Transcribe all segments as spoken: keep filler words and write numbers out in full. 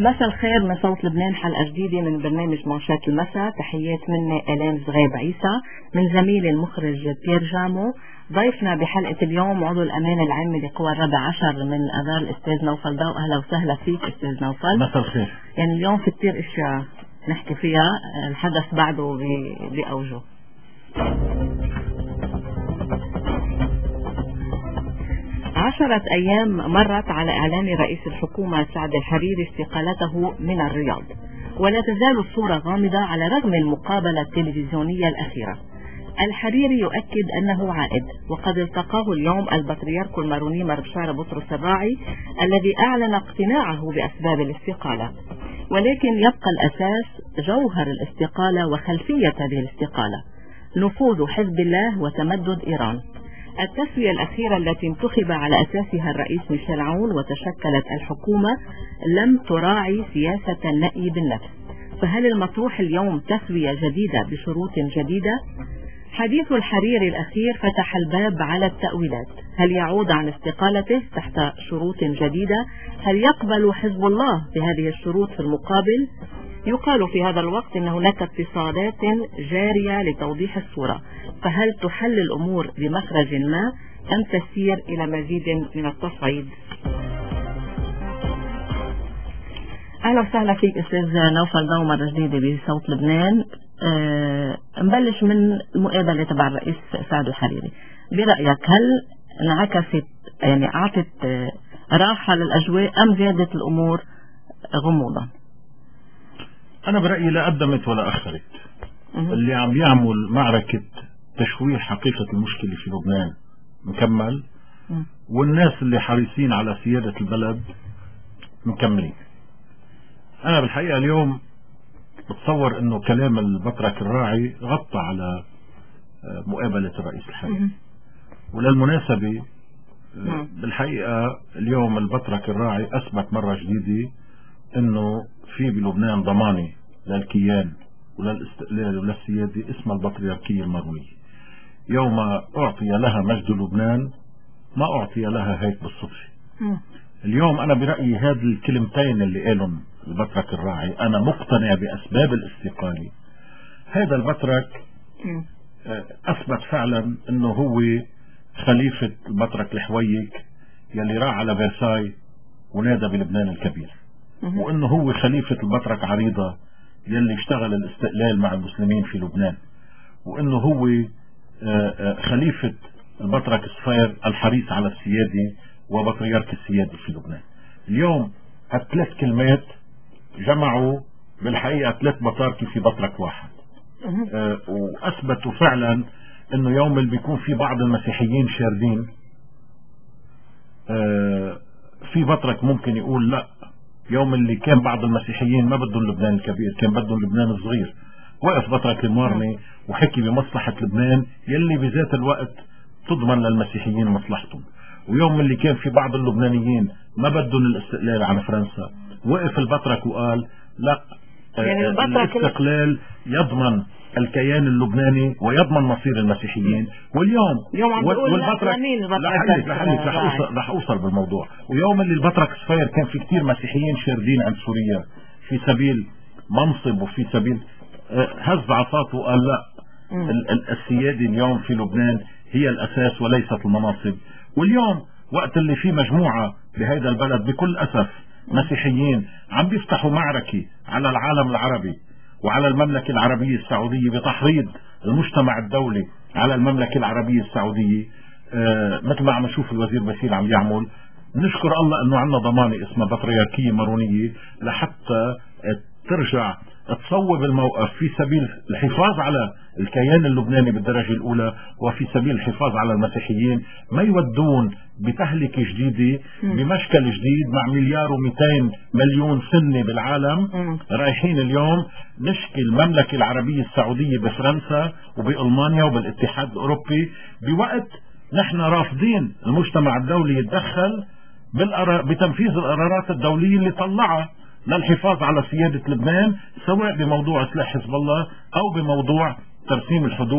مساء الخير من صوت لبنان، حلقة جديدة من برنامج مانشات المساء. تحيات مني إلين زغيب عيسى من زميلي المخرج بيير جامو. ضيفنا بحلقة اليوم عضو الأمانة العامة لقوى الرابع عشر من أذار الأستاذ نوفل ضو. أهلا وسهلا فيك أستاذ نوفل. مساء الخير. يعني اليوم في كتير أشياء نحكي فيها، الحدث بعده بأوجه. عشرة أيام مرت على إعلان رئيس الحكومة سعد الحريري استقالته من الرياض، ولا تزال الصورة غامضة على رغم المقابلة التلفزيونية الأخيرة. الحريري يؤكد أنه عائد، وقد التقاه اليوم البطريرك الماروني مربشار بطرس الراعي الذي أعلن اقتناعه بأسباب الاستقالة، ولكن يبقى الأساس جوهر الاستقالة وخلفية هذه الاستقالة: نفوذ حزب الله وتمدد إيران. التسوية الأخيرة التي انتخب على أساسها الرئيس ميشيل عون وتشكلت الحكومة لم تراعي سياسة النأي بالنفس، فهل المطروح اليوم تسوية جديدة بشروط جديدة؟ حديث الحريري الأخير فتح الباب على التأويلات. هل يعود عن استقالته تحت شروط جديدة؟ هل يقبل حزب الله بهذه الشروط في المقابل؟ يقال في هذا الوقت أن هناك اتصالات جارية لتوضيح الصورة، فهل تحل الأمور بمخرج ما أم تسير إلى مزيد من التصعيد؟ أهلا وسهلا فيك أستاذ نوفل ضو مرة جديدة بصوت لبنان. أه نبلش من المقابلة تبع الرئيس سعد الحريري. برأيك هل انعكست يعني أعطت راحة للأجواء أم زادت الأمور غموضا؟ أنا برأيي لا قدمت ولا أخرت. اللي عم يعمل معركة تشويه حقيقة المشكلة في لبنان مكمل، والناس اللي حريصين على سيادة البلد مكملين. أنا بالحقيقة اليوم بتصور أنه كلام البطرك الراعي غطى على مقابلة الرئيس الحالي، وللمناسبة بالحقيقة اليوم البطرك الراعي أثبت مرة جديدة أنه في بلبنان ضمانة للكيان وللاستقلال وللسيادة اسمها البطريركية المارونية. يوم أعطي لها مجد لبنان ما أعطي لها هيك بالصدفة. اليوم أنا برأيي هذه الكلمتين اللي قالهم البطرك الراعي، أنا مقتنع بأسباب الاستقالة. هذا البطرك أثبت فعلا أنه هو خليفة البطرك الحويك يلي راح على فرساي ونادى بلبنان الكبير، وأنه هو خليفة البطرك عريضة يلي اشتغل الاستقلال مع المسلمين في لبنان، وأنه هو خليفة البطرك الصفير الحريص على السيادة وبطريرك السيادة في لبنان. اليوم هالثلاث كلمات جمعوا بالحقيقة ثلاث بطاركة في بطرك واحد، أه وأثبتوا فعلا أنه يوم اللي بيكون في بعض المسيحيين شاردين أه في بطرك ممكن يقول لا، يوم اللي كان بعض المسيحيين ما بدهم لبنان الكبير كان بدهم لبنان الصغير، وقف بطرك المارني وحكي بمصلحة لبنان يلي بذات الوقت تضمن للمسيحيين مصلحتهم. ويوم اللي كان في بعض اللبنانيين ما بدهم الاستقلال عن فرنسا وقف البطرك وقال لا، يعني الاستقلال يضمن الكيان اللبناني ويضمن مصير المسيحيين. واليوم والبطرك رح اوصل بالموضوع. ويوم اللي البطرك الصفير كان في كتير مسيحيين شاردين عن سوريا في سبيل منصب وفي سبيل هز عصاته وقال لا، السيادة اليوم في لبنان هي الأساس وليست المناصب. واليوم وقت اللي في مجموعة بهذا البلد بكل أسف مسيحيين عم بيفتحوا معركة على العالم العربي وعلى المملكة العربية السعودية بتحريض المجتمع الدولي على المملكة العربية السعودية، آه مثل ما عم نشوف الوزير باسيل عم يعمل. نشكر الله انه عندنا ضمانة اسمها بطريركية مارونية لحتى ترجع تصوب الموقف في سبيل الحفاظ على الكيان اللبناني بالدرجة الأولى، وفي سبيل الحفاظ على المسيحيين. ما يودون بتهلكة جديدة بمشكل جديد مع مليار ومئتين مليون سنة بالعالم. رايحين اليوم نشكي المملكة العربية السعودية بفرنسا وبألمانيا وبالاتحاد الأوروبي بوقت نحن رافضين المجتمع الدولي يتدخل بتنفيذ القرارات الدولية اللي طلعها للحفاظ على سيادة لبنان، سواء بموضوع سلاح حزب الله أو بموضوع ترسيم الحدود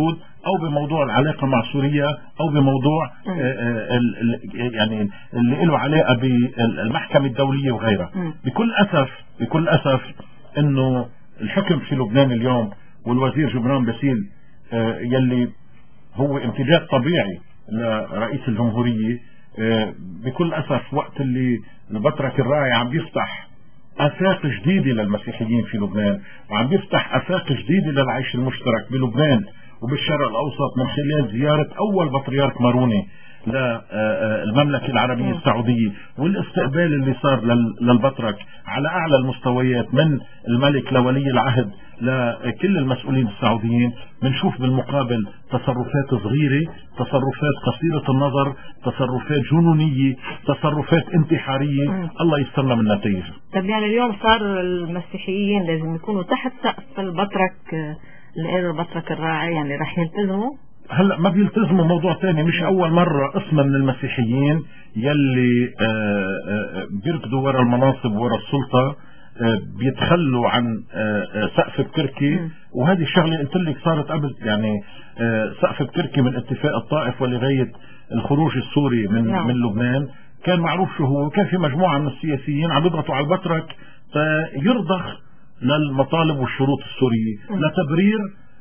او بموضوع العلاقه مع سوريا او بموضوع آآ يعني اللي له علاقه بالمحكمه الدوليه وغيرها. بكل اسف بكل اسف انه الحكم في لبنان اليوم والوزير جبران باسيل يلي هو امتداد طبيعي لرئيس الجمهوريه، بكل اسف وقت اللي البطرك الراعي عم بيفتح آفاق جديدة للمسيحيين في لبنان، وعم بيفتح آفاق جديدة للعيش المشترك بلبنان وبالشرق الأوسط من خلال زيارة أول بطريرك ماروني للمملكة العربية السعودية، والاستقبال اللي صار للبطرك على أعلى المستويات من الملك لولي العهد لكل المسؤولين السعوديين. بنشوف بالمقابل تصرفات صغيرة، تصرفات قصيرة النظر، تصرفات جنونية، تصرفات انتحارية. م. الله يسترنا من النتيجة. طب يعني اليوم صار المسيحيين لازم يكونوا تحت سقف البطرك اللي قالوا البطرك الراعي، يعني رح يلتزموا؟ هلا ما بيلتزموا، موضوع تاني. مش اول مرة قسم من المسيحيين يلي بيركضوا وراء المناصب وراء السلطة بيتخلوا عن سقف بتركي، وهذه الشغلة قلت لك صارت قبل، يعني سقف بتركي من اتفاق الطائف ولغاية الخروج السوري من نعم. من لبنان كان معروف شو هو. كان في مجموعة من السياسيين عم يضغطوا على البطرك فيرضخ للمطالب والشروط السورية لتبرير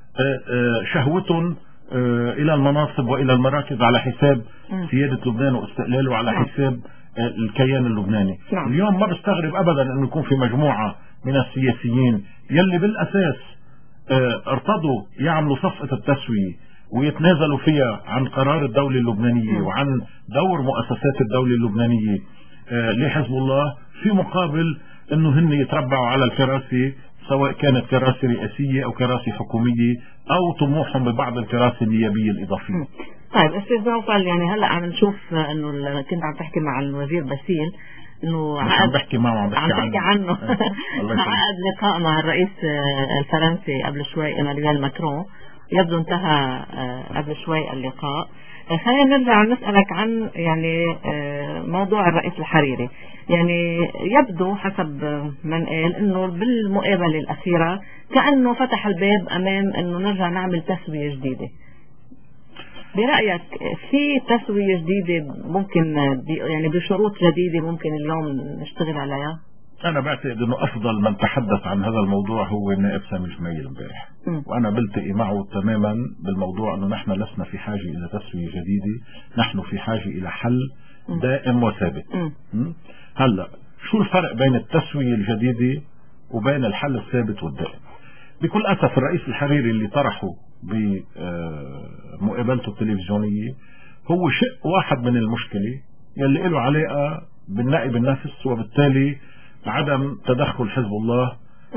شهوتهم الى المناصب والى المراكز على حساب سيادة لبنان واستقلاله وعلى حساب الكيان اللبناني. نعم. اليوم ما بستغرب ابدا انه يكون في مجموعة من السياسيين يلي بالاساس ارتضوا يعملوا صفقة التسوية ويتنازلوا فيها عن قرار الدولة اللبنانية م. وعن دور مؤسسات الدولة اللبنانية لحزب الله، في مقابل انه هن يتربعوا على الكراسي، سواء كانت كراسي رئاسية او كراسي حكومية او طموحهم ببعض الكراسي النيابية الاضافية. م. طيب استاذ نوفل، يعني هلا عم نشوف انه كنت عم تحكي مع الوزير باسيل انه عم بحكي معه عم بحكي عنه, عنه. عقد لقاء مع الرئيس الفرنسي قبل شوي ايمانويل ماكرون، يبدو انتهى قبل شوي اللقاء. خلينا نرجع نسألك عن يعني موضوع الرئيس الحريري. يعني يبدو حسب من قال انه بالمقابلة الاخيرة كأنه فتح الباب امام انه نرجع نعمل تسوية جديدة. برأيك في تسوية جديدة ممكن يعني بشروط جديدة ممكن اليوم نشتغل عليها؟ أنا بعتقد أنه أفضل من تحدث عن هذا الموضوع هو النائب سامي جميل امبارح، وأنا بلتقي معه تماما بالموضوع أنه نحن لسنا في حاجة إلى تسوية جديدة، نحن في حاجة إلى حل دائم وثابت. هلا شو الفرق بين التسوية الجديدة وبين الحل الثابت والدائم؟ بكل أسف الرئيس الحريري اللي طرحه بمقابلته التلفزيونية هو شق واحد من المشكلة يلي له علاقة بالنائب النفس، وبالتالي عدم تدخل حزب الله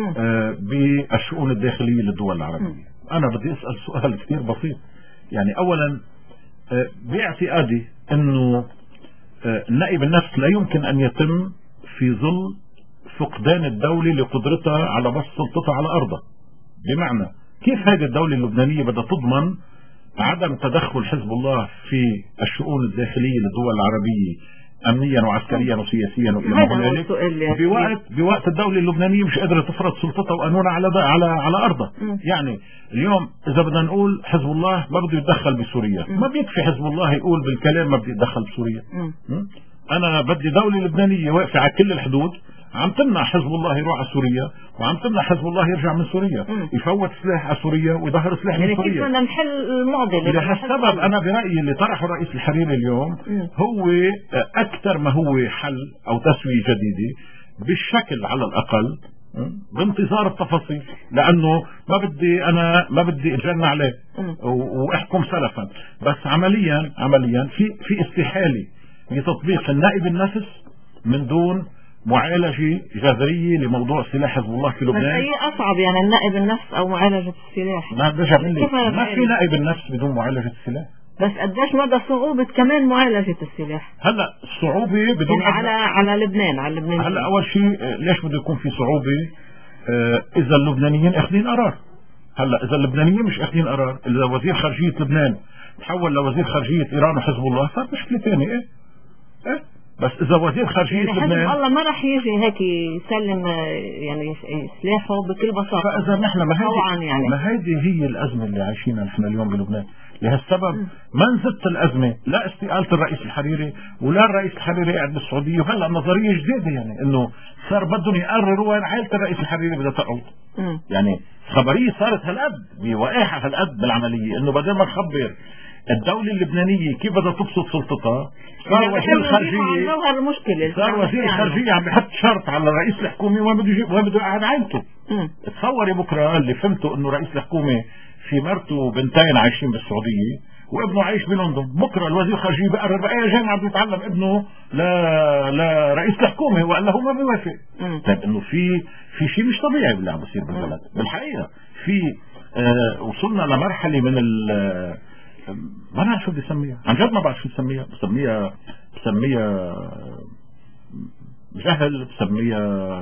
بالشؤون الداخلية للدول العربية. أنا بدي أسأل سؤال كثير بسيط. يعني أولا باعتقادي أنه النائب النفس لا يمكن أن يتم في ظل فقدان الدولة لقدرتها على بسط سلطتها على أرضها. بمعنى كيف هذه الدولة اللبنانية بدها تضمن عدم تدخل حزب الله في الشؤون الداخلية للدول العربية أمنيا وعسكريا وسياسيا وإلى ما ذلك بوقت بوقت الدولة اللبنانية مش قادرة تفرض سلطتها وقانونها على على على أرضها. يعني اليوم إذا بدنا نقول حزب الله ما بده يتدخل بسوريا، ما بيكفي حزب الله يقول بالكلام ما بده يتدخل بسوريا. أنا بدي دولة لبنانية واقفة على كل الحدود عم تمنع حزب الله يروح على سوريا، وعم تمنع حزب الله يرجع من سوريا، م. يفوت سلاح على سوريا ويظهر سلاح يعني من سوريا. كيف بدنا نحل المعضله؟ لهالسبب انا برايي اللي طرحه الرئيس الحريري اليوم م. هو اكثر ما هو حل او تسويه جديده بالشكل على الاقل، بانتظار التفاصيل، لانه ما بدي انا ما بدي اتجنى عليه واحكم سلفا، بس عمليا عمليا في في استحاله لتطبيق النائب النفس من دون معالجة جذرية لموضوع سلاح حزب الله في لبنان. بس أي أصعب يعني النائب النفس أو معالجة السلاح؟ ما برجع بقول لك ما في نائب النفس بدون معالجة السلاح. بس قديش مدى صعوبة كمان معالجة السلاح؟ هلا الصعوبة بدون يعني على على لبنان على لبنان. هلا أول شيء ليش بده يكون في صعوبة؟ آه إذا اللبنانيين أخذين قرار. هلا إذا اللبنانيين مش أخذين قرار، إذا وزير خارجية لبنان تحول لوزير خارجية إيران وحزب الله صار مشكلة ثانية. إيه؟ إيه؟ بس اذا وزير خارجيه يعني لبنان حزب الله ما راح يجي هيك يسلم يعني سلاحه بكل بساطه. فاذا نحن ما هيدي يعني. ما هيدي هي الازمه اللي عايشينها نحن اليوم بلبنان. لهالسبب ما نزلت الازمه لا استقاله الرئيس الحريري ولا الرئيس الحريري قاعد بالسعوديه، وهلا نظريه جديده يعني انه صار بدهم يقرروا وين عائله الرئيس الحريري بدها تقعد. يعني خبريه صارت هالقد بوقاحه هالقد بالعمليه انه بدل ما نخبر الدولة اللبنانية كيف بدها تبسط سلطتها صار وزير الخارجية صار وزير الخارجية عم بيحط شرط على رئيس الحكومة وين بده يجيب وين بده يقعد عائلته. تصوري بكره اللي فهمته انه رئيس الحكومة في مرته وبنتين عايشين بالسعودية وابنه عايش بلندن، بكره الوزير الخارجية بقرر بأي جامعة بده يتعلم ابنه لا لا رئيس الحكومة وقال له ما بيوافق. طيب انه في في شيء مش طبيعي اللي عم بيصير بالبلد بالحقيقة. في آه وصلنا لمرحلة من ال ما بعرف شو بدي اسميها، عن جد ما بعرف شو بسميها، بسميها بسميها جهل، بسميها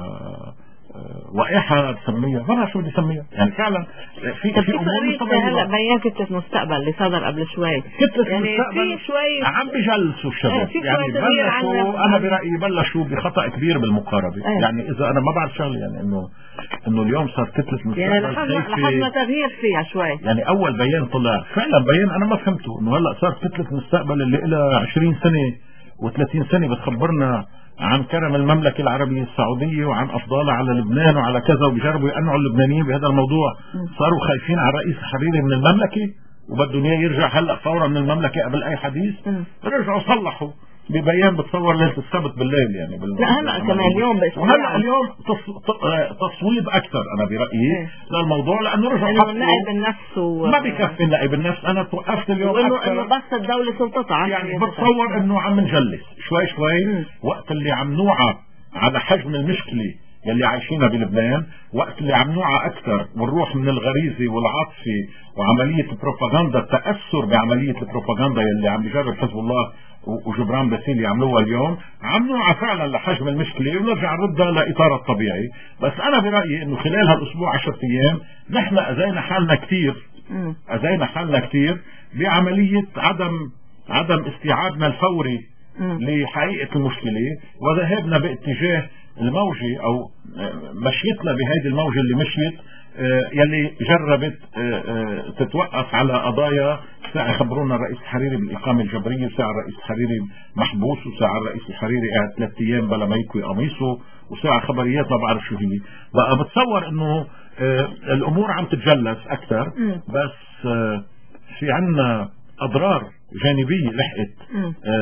وقاحة، بسميها ما بعرف شو بدي اسميها، يعني فعلا في في امور مش طبيعية. هلا بيان كتلة المستقبل اللي صدر قبل شوي كتلة يعني المستقبل في شوي عم بجلسوا الشباب يعني بلشوا، انا برايي بلشوا بخطأ كبير بالمقاربة. أيه. يعني اذا انا ما بعرف شغله يعني انه انه اليوم صار كتلة المستقبل يعني لاحظنا تغيير فيها شوي. يعني اول بيان طلع فعلا بيان انا ما فهمته انه هلا صار كتلة المستقبل اللي لها عشرين سنة وثلاثين سنة بتخبرنا عن كرم المملكة العربية السعودية وعن أفضالها على لبنان وعلى كذا، وبيجربوا يقنعوا اللبنانيين بهذا الموضوع. صاروا خايفين على الرئيس الحريري من المملكة وبدهم اياه يرجع هلا فورا من المملكة قبل أي حديث. رجعوا صلحوا ببيان بتصور ليلة السبت بالليل يعني بال... لا هلا كمان اليوم بس وهلا اليوم تص... تصويب أكثر أنا برأيي للموضوع لأنه رجعوا حطوا نائب النفس و... ما بكفي نائب النفس. أنا توقفت اليوم أكثر إنه بس الدولة سلطتها يعني بتصور إنه عم نجلس شوي شوي. م. وقت اللي عم نوعى على حجم المشكلة يلي عايشينها بلبنان، وقت اللي عم نوعى أكثر ونروح من الغريزة والعاطفة وعملية البروباغندا، التأثر بعملية البروباغندا يلي عم بيجرب حزب الله وجبران باسيل يعملوها اليوم، عم نوعى فعلا لحجم المشكلة ونرجع نردها لإطارها الطبيعي. بس أنا برأيي إنه خلال هالأسبوع عشرة أيام نحن أذينا حالنا كتير أذينا حالنا كتير بعملية عدم عدم استيعابنا الفوري لحقيقة المشكلة وذهبنا باتجاه الموجة أو مشيتنا بهذه الموجة اللي مشيت يلي جربت تتوقف على قضايا. ساعة خبرونا الرئيس الحريري بالإقامة الجبرية، ساعة الرئيس الحريري محبوس، وساعة الرئيس الحريري قاعد ثلاث أيام بلا ما يكوي قميصه، وساعة خبريات ما بعرف شو هي. بقى بتصور إنه الأمور عم تتجلس أكثر، بس في عنا أضرار جانبية لحقت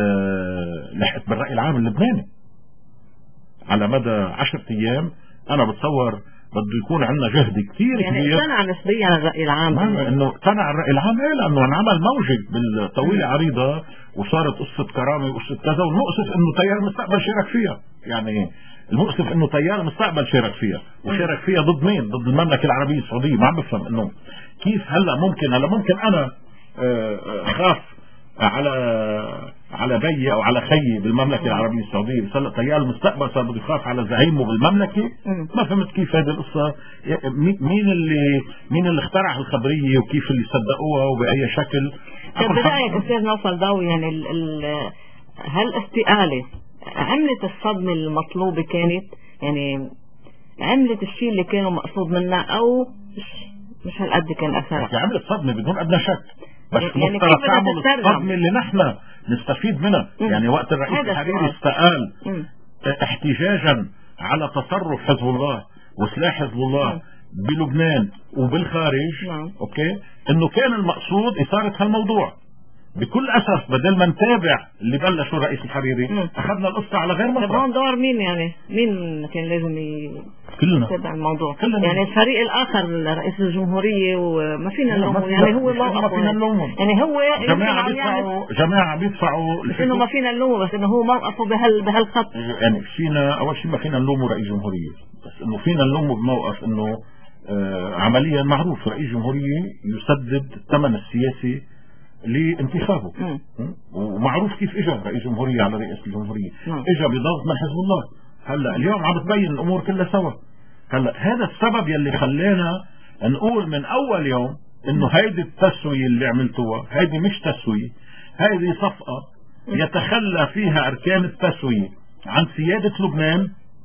لحقت بالرأي العام اللبناني على مدى عشرة أيام. أنا بتصور بده يكون عندنا جهد كثير يعني كبير. يعني اقتنع نسبيا الرأي العام انه اقتنع الرأي العام ايه لانه انعمل موجة بالطويلة عريضة وصارت قصة كرامة وقصة كذا، والمؤسف انه تيار المستقبل شارك فيها. يعني المؤسف انه تيار المستقبل شارك فيها وشارك فيها ضد مين؟ ضد المملكة العربية السعودية. ما عم بفهم انه كيف هلا ممكن هلا ممكن انا خاف على على بي او على خيي بالمملكه العربيه السعوديه، بس هلا تيار المستقبل صار بده يخاف على زعيمه بالمملكه. ما فهمت كيف هذه القصه، مين اللي مين اللي اخترع الخبريه وكيف اللي صدقوها وباي شكل. طيب برايك استاذ نوفل ضوي يعني ال ال هالاستقاله عملت الصدمه المطلوبه كانت يعني عملت الشيء اللي كانوا مقصود منها او مش مش هالقد كان اثرها؟ عملت صدمه بدون ادنى شك، بس يعني مفترض تعمل الصدمة اللي نحن نستفيد منها. مم. يعني وقت الرئيس الحريري استقال مم. احتجاجا على تصرف حزب الله وسلاح حزب الله مم. بلبنان وبالخارج. مم. اوكي انه كان المقصود اثارة هالموضوع. بكل اسف بدل ما نتابع اللي بلشوا الرئيس الحريري مم. اخذنا القصة على غير مسار. طبعا دور مين يعني مين كان لازم يتابع الموضوع؟ كلنا. يعني الفريق الاخر رئيس الجمهورية وما فينا نلومه، يعني هو موقفه يعني هو جماعة بيدفعوا جماعة بيدفعوا مش انه ما فينا نلومه، بس انه هو موقفه بهال بهالخط. يعني فينا اول شيء ما فينا نلومه رئيس جمهورية، بس انه فينا نلومه بموقف انه آه عمليا معروف رئيس جمهورية يسدد الثمن السياسي لانتخابه. م. ومعروف كيف اجى رئيس جمهورية على رئاسة الجمهورية. م. اجى بضغط من حزب الله. هلا اليوم عم بتبين الامور كلها سوا. هلا هذا السبب يلي خلينا نقول من اول يوم انه هيدي التسوية اللي عملتوها هيدي مش تسوية، هيدي صفقة يتخلى فيها أركان التسوية عن سيادة لبنان،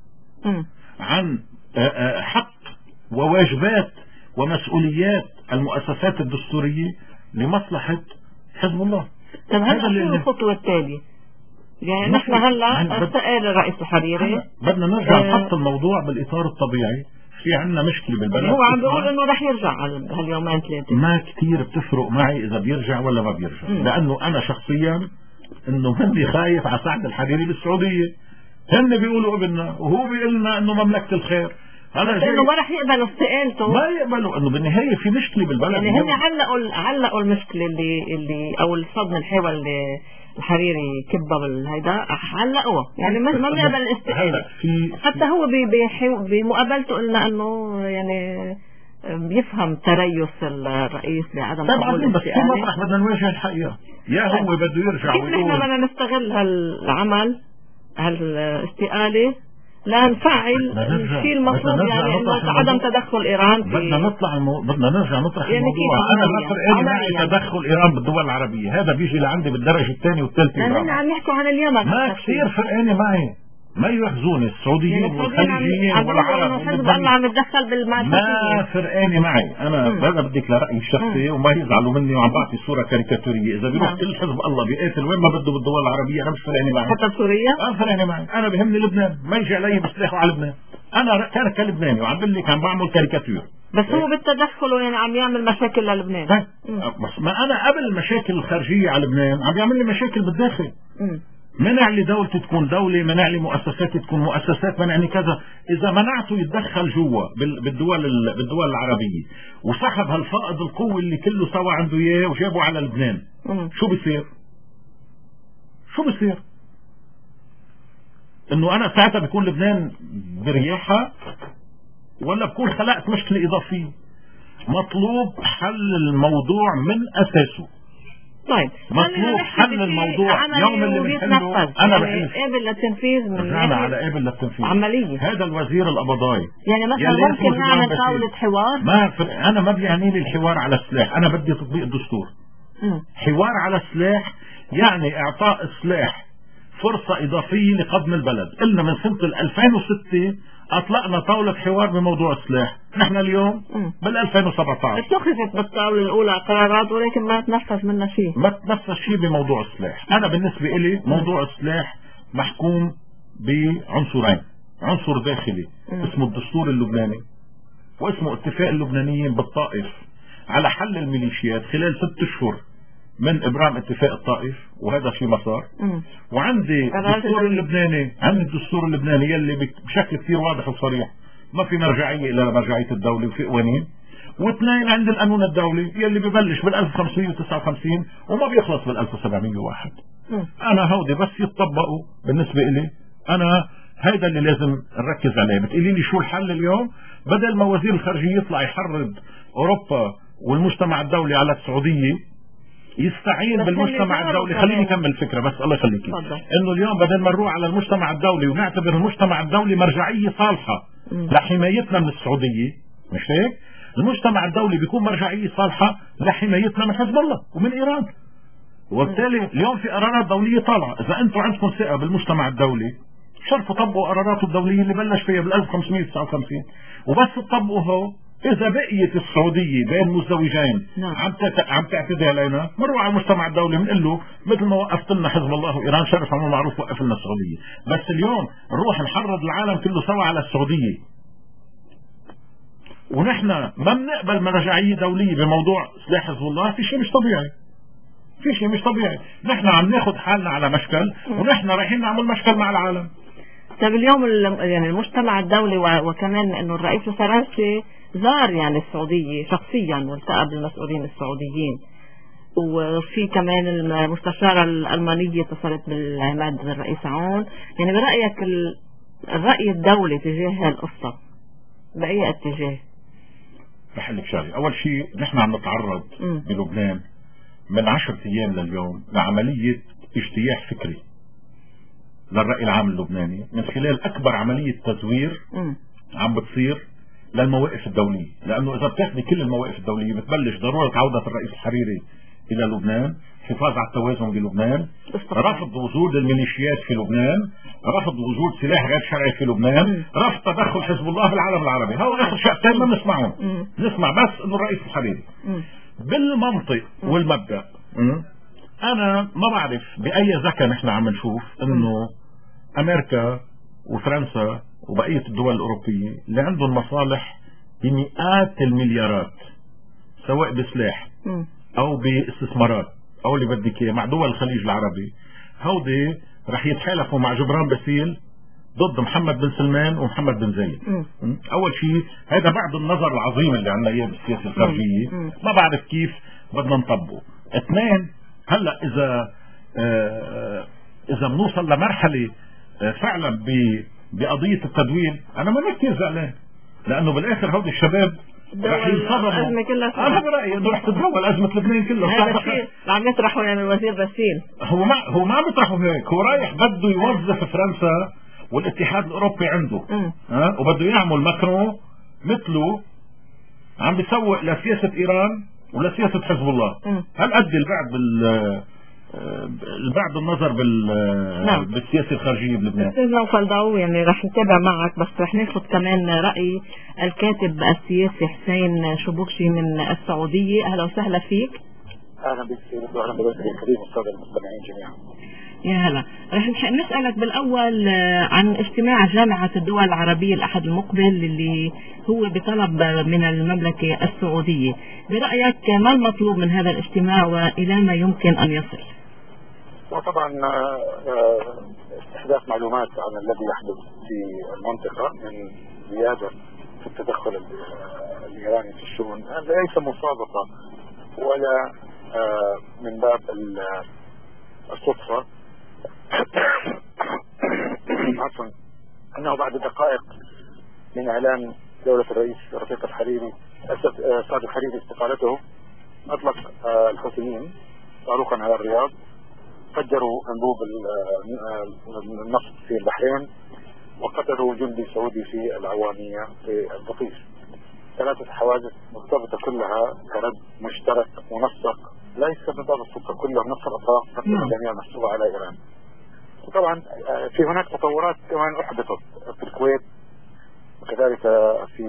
عن حق وواجبات ومسؤوليات المؤسسات الدستورية لمصلحة حزب الله. طب هذا شو الخطوة التالية؟ يعني نحن هلا استقال الرئيس الحريري، بدنا نرجع نحط آه الموضوع بالإطار الطبيعي. في عندنا مشكلة بالبلد، هو عم بيقول انه رح يرجع هاليومين ثلاثة. ما كتير بتفرق معي اذا بيرجع ولا ما بيرجع، م. لانه انا شخصيا انه مني خايف على سعد الحريري بالسعودية. هن بيقولوا ابننا وهو بيقول لنا انه مملكة الخير. هذا انه ما رح يقبلوا استقالته، ما يقبلوا، انه بالنهاية في مشكلة بالبلد. يعني هن علقوا علقوا المشكلة اللي اللي او الصدمة الحلوة اللي الحريري كبه بالهيدا علقوه، يعني ما ما بيقبل الاستقالة. حتى هو بمقابلته قلنا انه يعني بيفهم تريث الرئيس بعدم قبول الاستقالة. بس في مطرح بدنا نواجه الحقيقة، يا هو بده يرجع كيف نحن بدنا نستغل هالعمل هالاستقالة لنفعل الشيء المطلوب، يعني انه عدم تدخل ايران في بدنا نطلع المو... بدنا نرجع نطرح يعني الموضوع. انا ما فرقاني معي يعني تدخل ايران بالدول العربيه، هذا بيجي لعندي بالدرجه الثانيه والثالثه. لان عم يحكوا عن اليمن، ما كثير فرقاني معي، ما يحزوني السعوديين يعني والخليجيين والعرب حزب الله عم يتدخل بالمعركه. ما فرقاني معي انا، هذا بدك لرايي الشخصي وما يزعلوا مني وعم بعطي صوره كاريكاتوريه. اذا بيروح كل حزب الله بيقاتل وين ما بده بالدول العربيه انا مش فرقاني معي. حتى بسوريا ما فرقاني معي، انا بهمني لبنان، ما يجي علي بسلاحه على لبنان. انا كان كلبناني وعم بقول لك عم بعمل كاريكاتير، بس هو بالتدخل يعني عم يعمل مشاكل للبنان. بس ما انا قبل المشاكل الخارجيه على لبنان عم يعمل لي مشاكل بالداخل. منع لي دولتي تكون دولة، منع لي مؤسساتي تكون مؤسسات، منعني كذا. إذا منعته يتدخل جوا بالدول بالدول العربية وسحب هالفائض القوي اللي كله سوا عنده إياه وجابه على لبنان، م. شو بصير؟ شو بصير؟ إنه أنا ساعتها بكون لبنان برياحة ولا بكون خلقت مشكلة إضافية؟ مطلوب حل الموضوع من أساسه. طيب مطلوب حل الموضوع يوم اللي بنحله. انا يعني قابل للتنفيذ من رجعنا على قابل للتنفيذ عملية. هذا الوزير القبضاي يعني مثلا ممكن نعمل طاولة حوار. ما انا ما بيعني لي الحوار على السلاح، انا بدي تطبيق الدستور. م. حوار على السلاح يعني اعطاء السلاح فرصة اضافية لقضم البلد. قلنا من سنة ألفين وستة اطلقنا طاولة حوار بموضوع السلاح، نحن اليوم بال ألفين وسبعة عشر اتخذت بالطاولة الاولى قرارات ولكن ما تنفذ منها شيء، ما تنفذ شيء بموضوع السلاح. انا بالنسبة لي موضوع السلاح محكوم بعنصرين، عنصر داخلي م. اسمه الدستور اللبناني واسمه اتفاق اللبنانيين بالطائف على حل الميليشيات خلال ست اشهر من ابرام اتفاق الطائف، وهذا في مسار. م. وعندي الدستور اللبناني، عندي الدستور اللبناني يلي بشكل كثير واضح وصريح ما في مرجعيه الى مرجعيه الدوله وفي قوانين. واثنين عند القانون الدولي يلي ببلش بال ألف وخمسمية وتسعة وخمسين وما بيخلص بال ألف وسبعمية وواحد. م. انا هودي بس يتطبقوا بالنسبه لي، انا هيدا اللي لازم نركز عليه. بتقولي لي شو الحل اليوم؟ بدل ما وزير الخارجيه يطلع يحرض اوروبا والمجتمع الدولي على السعوديه يستعين بالمجتمع الدولي. خليني اكمل الفكره بس الله يخليكي. انه اليوم بدل ما نروح على المجتمع الدولي ونعتبر المجتمع الدولي مرجعيه صالحه م. لحمايتنا من السعوديه، مش هيك؟ المجتمع الدولي بيكون مرجعيه صالحه لحمايتنا من حزب الله ومن ايران. وبالتالي اليوم في قرارات دوليه طالعه، اذا انتم عندكم ثقه بالمجتمع الدولي شرفوا طبقوا قراراته الدوليه اللي بلش فيها بال ألف وخمسمية وتسعة وخمسين وبس تطبقوا هو. إذا بقيت السعودية بين مزدوجين نعم. عم عم تعتدي علينا، مروا على المجتمع الدولي بنقول له مثل ما وقفت لنا حزب الله وإيران شرف عمل معروف وقف لنا السعودية. بس اليوم نروح نحرض العالم كله سوا على السعودية ونحن ما بنقبل مرجعية دولية بموضوع سلاح حزب الله. في شيء مش طبيعي، في شيء مش طبيعي. نحن عم ناخذ حالنا على مشكل ونحن رايحين نعمل مشكل مع العالم. طيب اليوم يعني المجتمع الدولي وكمان انه الرئيس الفرنسي زار يعني السعودية شخصيا والتقى بالمسؤولين السعوديين، وفي كمان المستشارة الألمانية اتصلت بالعماد الرئيس عون. يعني برأيك الرأي الدولي تجاه هالقصة بأي اتجاه؟ رح لك شغله. أول شيء نحن عم نتعرض م. بلبنان من عشرة أيام لليوم لعملية اجتياح فكري للرأي العام اللبناني من خلال أكبر عملية تزوير م. عم بتصير للمواقف الدولية. لأنه إذا بتاخذي كل المواقف الدولية بتبلش ضرورة عودة الرئيس الحريري إلى لبنان، حفاظ على التوازن بلبنان، رفض وجود الميليشيات في لبنان، رفض وجود سلاح غير شرعي في لبنان، رفض تدخل حزب الله في العالم العربي. هو آخر شيئين ما بنسمعهم، نسمع بس إنه الرئيس الحريري. بالمنطق والمبدأ أنا ما بعرف بأي ذكاء نحن عم نشوف إنه أمريكا وفرنسا وبقية الدول الأوروبية اللي عندهم مصالح بمئات المليارات سواء بسلاح أو باستثمارات أو اللي بدك إياه مع دول الخليج العربي، هودي رح يتحالفوا مع جبران باسيل ضد محمد بن سلمان ومحمد بن زايد. أول شيء هذا بعد النظر العظيم اللي عندنا إياه بالسياسة الخارجية ما بعرف كيف بدنا نطبقه. اثنين، هلا إذا آه إذا بنوصل لمرحلة آه فعلا بقضية التدويل، أنا ما كثير زعلان، لأنه بالآخر هودي الشباب رح ينصدموا. أنا برأيي إنه رح تتدول أزمة لبنان كلها. هذا الشيء عم يطرحه يعني الوزير باسيل. هو ما هو ما بيطرحه هيك، هو رايح بده يوظف فرنسا والاتحاد الأوروبي عنده، ها، وبده يعمل ماكرون مثله عم بيسوق لسياسة إيران ولسياسة حزب الله. هل أدي البعض بال بعد النظر بال نعم. بالسياسة الخارجية بلبنان. أستاذ نوفل ضو، يعني رح نتابع معك، بس رح ناخذ كمان رأي الكاتب السياسي حسين شبوكشي من السعودية. أهلا وسهلا فيك. أهلا بك سيدي وأهلا بك الكريم والسادة المستمعين جميعا. يا هلا. رح نسألك بالأول عن اجتماع جامعة الدول العربية الأحد المقبل اللي هو بطلب من المملكة السعودية. برأيك ما المطلوب من هذا الاجتماع وإلى ما يمكن أن يصل؟ وطبعا استحداث معلومات عن الذي يحدث في المنطقة من زيادة في التدخل الإيراني في الشؤون، ليس مسابقة ولا من باب الصدفة. عفوا، انه بعد دقائق من اعلان دولة الرئيس رفيق الحريري سعد الحريري استقالته، اطلق الحوثيين صاروخا على الرياض، فجروا انبوب النفط في البحرين، وقتلوا جندي سعودي في العوانية في القطيف. ثلاثة حوادث مرتبطة كلها كرد مشترك منسق، ليس من باب الصدفة، كلهم نفس الاطراف، نفس الجميع محسوبة على ايران. وطبعا في هناك تطورات كمان احدثت في الكويت وكذلك في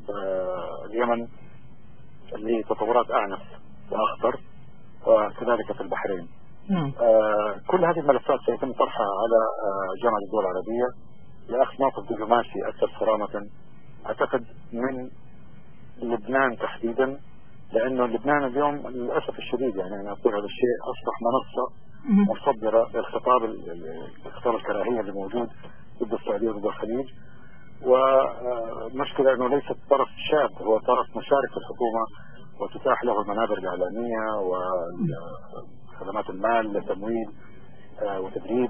اليمن اللي تطورات اعنف واخطر، وكذلك في البحرين. نعم. كل هذه الملفات سيتم طرحها على جامعة الدول العربية لأخذ موقف دبلوماسي أكثر صرامة، أعتقد من لبنان تحديدا، لأنه لبنان اليوم للأسف الشديد، يعني أنا أقول هذا الشيء، أصبح منصة مصدرة للخطاب الخطاب الكراهية اللي موجود ضد السعودية وضد الخليج. والمشكلة أنه ليس طرف شاب، هو طرف مشارك في الحكومة وتتاح له المنابر الإعلامية وخدمات المال لتمويل وتدريب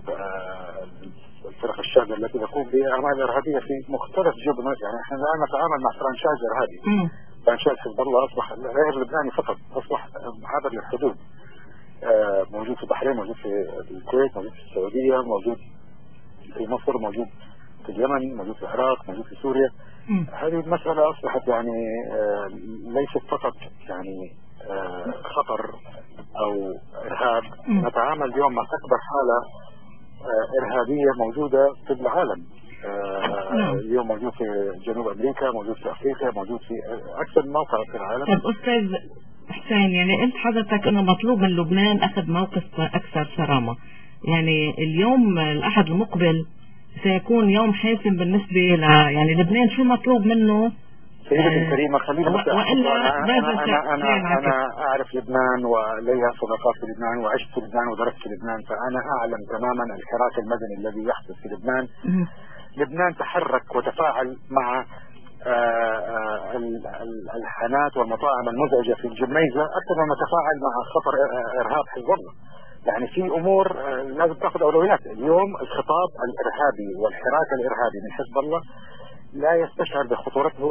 الفرق الشاذة التي تقوم بأعمال إرهابية في مختلف جبنات. يعني احنا الآن نتعامل مع فرنشايز إرهابي، فرنشايز حزب الله أصبح غير لبناني فقط، أصبح عابر للحدود، موجود في البحرين، موجود في الكويت، موجود في السعودية، موجود في مصر، موجود في اليمن، موجود في العراق، موجود في سوريا. هذه المسألة أصبحت يعني ليست فقط يعني خطر أو إرهاب، نتعامل اليوم مع أكبر حالة إرهابية موجودة في العالم. اليوم موجود في جنوب أمريكا، موجود في أفريقيا، موجود في أكثر موقع في العالم. طب أستاذ حسين، يعني أنت حضرتك أنه مطلوب من لبنان أخذ موقف أكثر صرامة، يعني اليوم الأحد المقبل سيكون يوم حاسم بالنسبة ل يعني لبنان، شو مطلوب منه؟ سيدتي الكريمة خلينا وإلا أنا, أنا, أنا, أنا, أنا أعرف لبنان ولي صداقات في لبنان وعشت في لبنان ودرست في لبنان، فأنا أعلم تماما الحراك المدني الذي يحدث في لبنان. لبنان تحرك وتفاعل مع الحانات والمطاعم المزعجة في الجميزة أكثر مما تفاعل مع خطر إرهاب حزب الله. يعني في أمور لازم تأخذ أولويات. اليوم الخطاب الإرهابي والحراك الإرهابي من حزب الله لا يستشعر بخطورته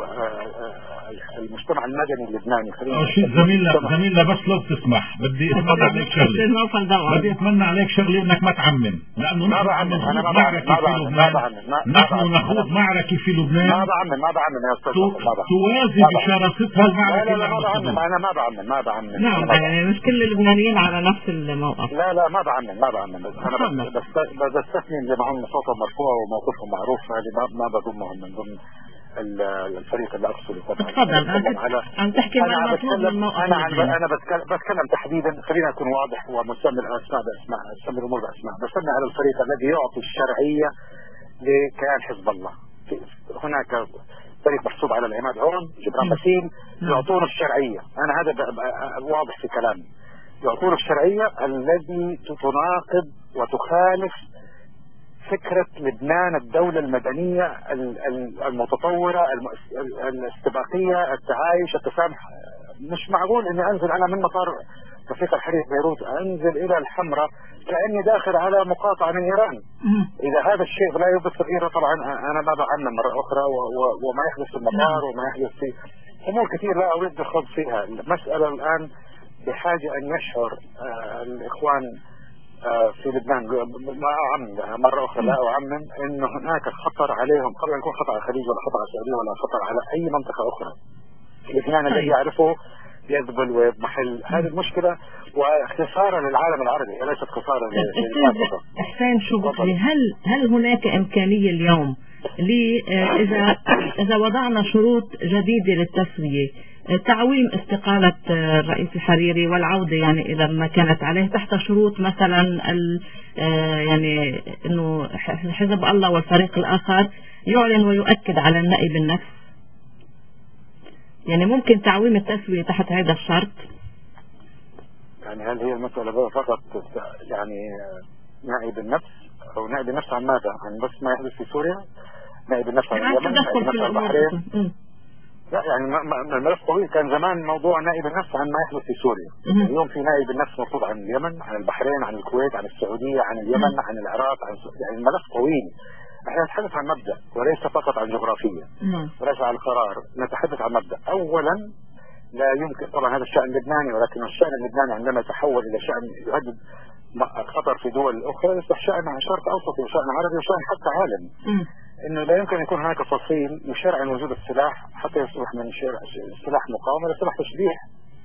المجتمع المدني اللبناني. خلينا زميلنا زميلنا بس لو تسمح بدي اتمنى عليك شغله بدي اتمنى عليك شغله انك ما تعمم، لانه نحن عم نخوض معركه في لبنان، نحن نخوض معركه في لبنان ما بعمم ما بعمم يا استاذ توازي بشراستها المعركه. لا لا ما بعمم، انا ما بعمم ما بعمم نعم يعني مش كل اللبنانيين على نفس الموقف. لا لا ما بعمم ما بعمم انا بس بستثني اللي معهم صوتهم مرفوع وموقفهم معروف، هذه ما ما بضمهم من ضمن الفريق اللي ارسله. تفضل عم تحكي عن مطلوب من موقف. انا انا بتكلم بتكلم تحديدا، خلينا نكون واضح ومسمى الاسماء باسماء، نسمي الامور باسماء. بسمي على الفريق الذي يعطي الشرعيه لكيان حزب الله. هناك فريق محسوب على العماد هون جبران باسيل يعطون الشرعيه، انا هذا واضح في كلامي، يعطون الشرعيه الذي تناقض وتخالف فكرة لبنان الدولة المدنية المتطورة الاستباقية التعايش التسامح. مش معقول اني انزل انا من مطار رفيق الحرير بيروت انزل الى الحمراء كأني داخل على مقاطعة من ايران. اذا هذا الشيء لا يضيف الغيرة طبعا انا ما بعمم مرة اخرى، وما يحدث في المطار وما يحدث في امور كثير لا اريد الخوض فيها. المسألة الان بحاجة ان يشعر الاخوان في لبنان، ما أعمم مرة أخرى لا أعمم، إنه هناك خطر عليهم قبل أن يكون خطر على الخليج ولا خطر على السعودية ولا خطر على أي منطقة أخرى. لبنان الذي يعرفه يذبل ويضمحل، هذه المشكلة واختصارا للعالم العربي وليست خسارة للمنطقة. حسين شبكي، هل هل هناك إمكانية اليوم لي إذا إذا وضعنا شروط جديدة للتسوية تعويم استقالة الرئيس الحريري والعودة يعني إذا ما كانت عليه تحت شروط مثلا ال يعني إنه حزب الله والفريق الآخر يعلن ويؤكد على النائب النفس، يعني ممكن تعويم التسوية تحت هذا الشرط؟ يعني هل هي المسألة فقط يعني نائب النفس أو نائب النفس عن ماذا؟ عن بس ما يحدث في سوريا؟ نائب النفس عن اليمن؟ نائب النفس عن البحرين؟ لا يعني الملف طويل. كان زمان موضوع نائب النفس عن ما يحدث في سوريا، اليوم في نائب النفس مطلوب عن اليمن، عن البحرين، عن الكويت، عن السعودية، عن اليمن، عن العراق، عن يعني الملف طويل. احنا نتحدث عن مبدأ وليس فقط عن جغرافية وليس عن قرار، نتحدث عن مبدأ. اولا لا يمكن طبعا هذا الشأن اللبناني، ولكن الشأن اللبناني عندما يتحول الى شأن يهدد خطر في دول اخرى يصبح شأن شرق اوسطي وشأن عربي وشأن حتى عالمي. انه لا يمكن يكون هناك فصيل يشرع وجود السلاح حتى يصبح من سلاح مقاومة الى سلاح تشبيح.